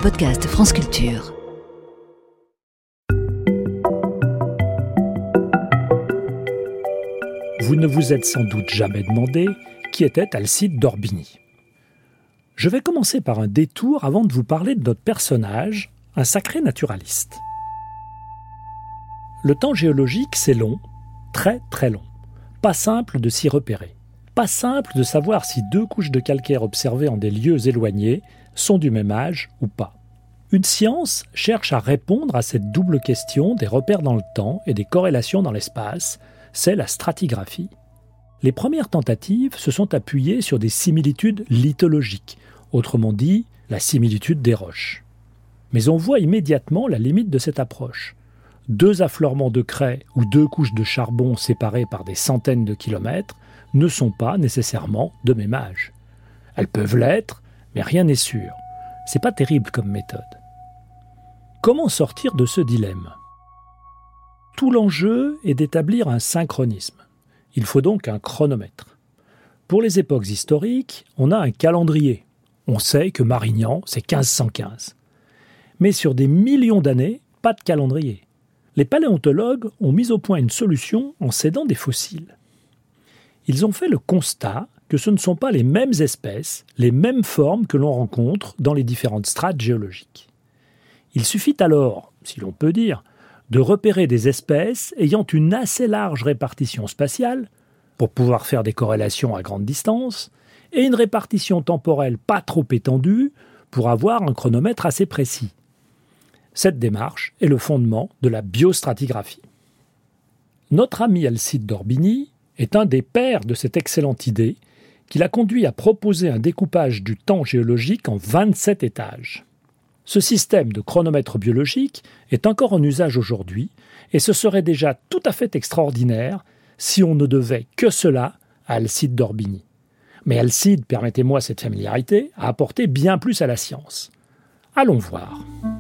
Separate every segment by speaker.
Speaker 1: podcast France Culture.
Speaker 2: Vous ne vous êtes sans doute jamais demandé qui était Alcide d'Orbigny. Je vais commencer par un détour avant de vous parler de notre personnage, un sacré naturaliste. Le temps géologique, c'est long, très très long. Pas simple de s'y repérer. Pas simple de savoir si deux couches de calcaire observées en des lieux éloignés sont du même âge ou pas. Une science cherche à répondre à cette double question des repères dans le temps et des corrélations dans l'espace, c'est la stratigraphie. Les premières tentatives se sont appuyées sur des similitudes lithologiques, autrement dit, la similitude des roches. Mais on voit immédiatement la limite de cette approche. Deux affleurements de craie ou deux couches de charbon séparées par des centaines de kilomètres ne sont pas nécessairement de même âge. Elles peuvent l'être, mais rien n'est sûr. C'est pas terrible comme méthode. Comment sortir de ce dilemme ? Tout l'enjeu est d'établir un synchronisme. Il faut donc un chronomètre. Pour les époques historiques, on a un calendrier. On sait que Marignan, c'est 1515. Mais sur des millions d'années, pas de calendrier. Les paléontologues ont mis au point une solution en s'aidant des fossiles. Ils ont fait le constat que ce ne sont pas les mêmes espèces, les mêmes formes que l'on rencontre dans les différentes strates géologiques. Il suffit alors, si l'on peut dire, de repérer des espèces ayant une assez large répartition spatiale, pour pouvoir faire des corrélations à grande distance, et une répartition temporelle pas trop étendue, pour avoir un chronomètre assez précis. Cette démarche est le fondement de la biostratigraphie. Notre ami Alcide d'Orbigny est un des pères de cette excellente idée qui l'a conduit à proposer un découpage du temps géologique en 27 étages. Ce système de chronomètre biologique est encore en usage aujourd'hui et ce serait déjà tout à fait extraordinaire si on ne devait que cela à Alcide d'Orbigny. Mais Alcide, permettez-moi cette familiarité, a apporté bien plus à la science. Allons voir.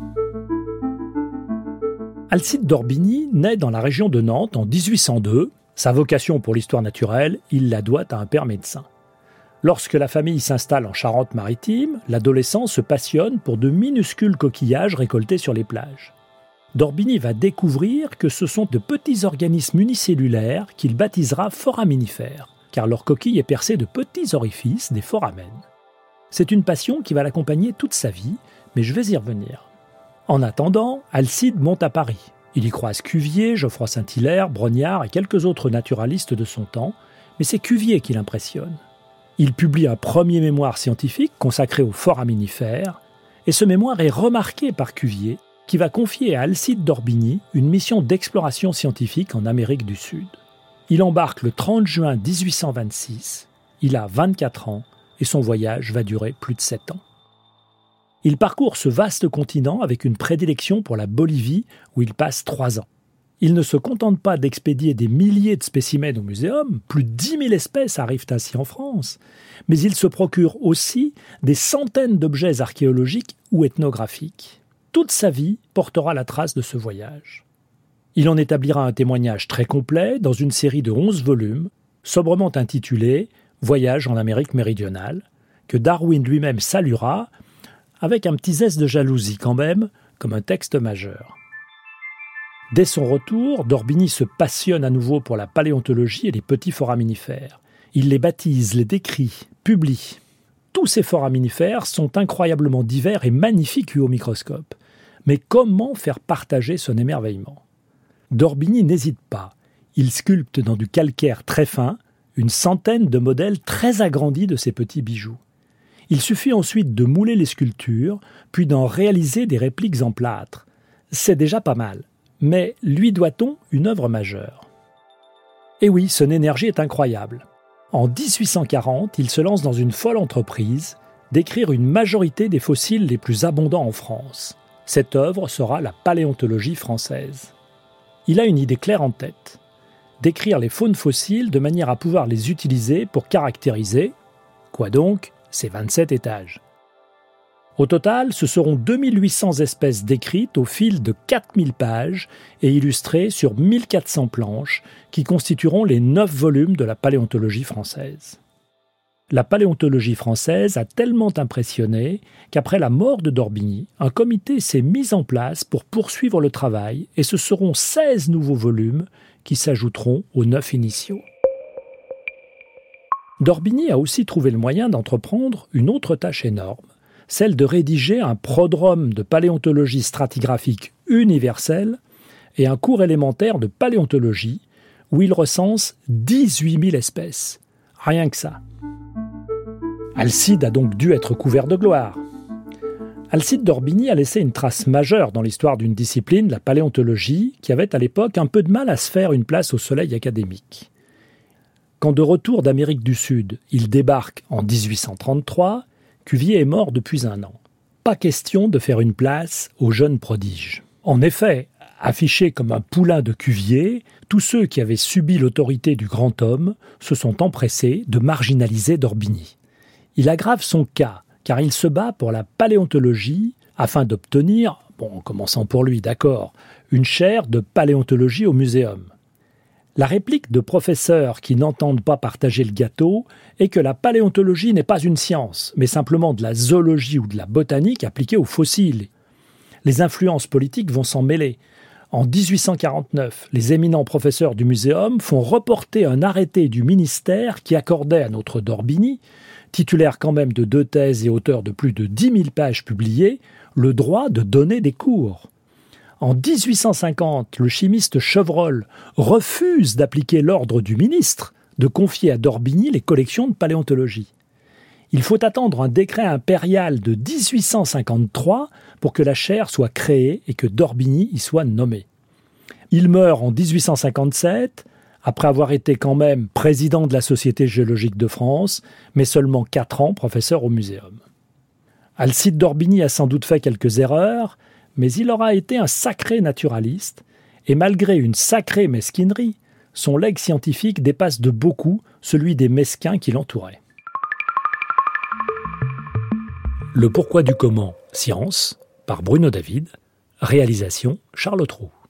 Speaker 2: Alcide d'Orbigny naît dans la région de Nantes en 1802. Sa vocation pour l'histoire naturelle, il la doit à un père médecin. Lorsque la famille s'installe en Charente-Maritime, l'adolescent se passionne pour de minuscules coquillages récoltés sur les plages. d'Orbigny va découvrir que ce sont de petits organismes unicellulaires qu'il baptisera foraminifères, car leur coquille est percée de petits orifices, des foramènes. C'est une passion qui va l'accompagner toute sa vie, mais je vais y revenir. En attendant, Alcide monte à Paris. Il y croise Cuvier, Geoffroy Saint-Hilaire, Brongniart et quelques autres naturalistes de son temps, mais c'est Cuvier qui l'impressionne. Il publie un premier mémoire scientifique consacré aux foraminifères, et ce mémoire est remarqué par Cuvier, qui va confier à Alcide d'Orbigny une mission d'exploration scientifique en Amérique du Sud. Il embarque le 30 juin 1826, il a 24 ans, et son voyage va durer plus de 7 ans. Il parcourt ce vaste continent avec une prédilection pour la Bolivie, où il passe 3 ans. Il ne se contente pas d'expédier des milliers de spécimens au muséum, plus de 10 000 espèces arrivent ainsi en France, mais il se procure aussi des centaines d'objets archéologiques ou ethnographiques. Toute sa vie portera la trace de ce voyage. Il en établira un témoignage très complet dans une série de 11 volumes, sobrement intitulée « Voyage en Amérique méridionale », que Darwin lui-même saluera, avec un petit zeste de jalousie quand même, comme un texte majeur. Dès son retour, d'Orbigny se passionne à nouveau pour la paléontologie et les petits foraminifères. Il les baptise, les décrit, publie. Tous ces foraminifères sont incroyablement divers et magnifiques au microscope. Mais comment faire partager son émerveillement ? d'Orbigny n'hésite pas. Il sculpte dans du calcaire très fin une centaine de modèles très agrandis de ces petits bijoux. Il suffit ensuite de mouler les sculptures, puis d'en réaliser des répliques en plâtre. C'est déjà pas mal. Mais lui doit-on une œuvre majeure ? Et oui, son énergie est incroyable. En 1840, il se lance dans une folle entreprise d'écrire une majorité des fossiles les plus abondants en France. Cette œuvre sera la paléontologie française. Il a une idée claire en tête, d'écrire les faunes fossiles de manière à pouvoir les utiliser pour caractériser, quoi donc, ces 27 étages. Au total, ce seront 2800 espèces décrites au fil de 4000 pages et illustrées sur 1400 planches qui constitueront les 9 volumes de la paléontologie française. La paléontologie française a tellement impressionné qu'après la mort de d'Orbigny, un comité s'est mis en place pour poursuivre le travail et ce seront 16 nouveaux volumes qui s'ajouteront aux 9 initiaux. D'Orbigny a aussi trouvé le moyen d'entreprendre une autre tâche énorme, celle de rédiger un prodrome de paléontologie stratigraphique universelle et un cours élémentaire de paléontologie où il recense 18 000 espèces. Rien que ça. Alcide a donc dû être couvert de gloire. Alcide d'Orbigny a laissé une trace majeure dans l'histoire d'une discipline, la paléontologie, qui avait à l'époque un peu de mal à se faire une place au soleil académique. Quand de retour d'Amérique du Sud, il débarque en 1833, Cuvier est mort depuis 1 an. Pas question de faire une place au jeune prodige. En effet, affichés comme un poulain de Cuvier, tous ceux qui avaient subi l'autorité du grand homme se sont empressés de marginaliser d'Orbigny. Il aggrave son cas, car il se bat pour la paléontologie afin d'obtenir, en commençant pour lui, d'accord, une chaire de paléontologie au muséum. La réplique de professeurs qui n'entendent pas partager le gâteau est que la paléontologie n'est pas une science, mais simplement de la zoologie ou de la botanique appliquée aux fossiles. Les influences politiques vont s'en mêler. En 1849, les éminents professeurs du muséum font reporter un arrêté du ministère qui accordait à notre d'Orbigny, titulaire quand même de 2 thèses et auteur de plus de 10 000 pages publiées, le droit de donner des cours. En 1850, le chimiste Chevreul refuse d'appliquer l'ordre du ministre de confier à d'Orbigny les collections de paléontologie. Il faut attendre un décret impérial de 1853 pour que la chaire soit créée et que d'Orbigny y soit nommé. Il meurt en 1857, après avoir été quand même président de la Société géologique de France, mais seulement 4 ans professeur au muséum. Alcide d'Orbigny a sans doute fait quelques erreurs, mais il aura été un sacré naturaliste, et malgré une sacrée mesquinerie, son legs scientifique dépasse de beaucoup celui des mesquins qui l'entouraient. Le pourquoi du comment, science, par Bruno David, réalisation Charles Trou.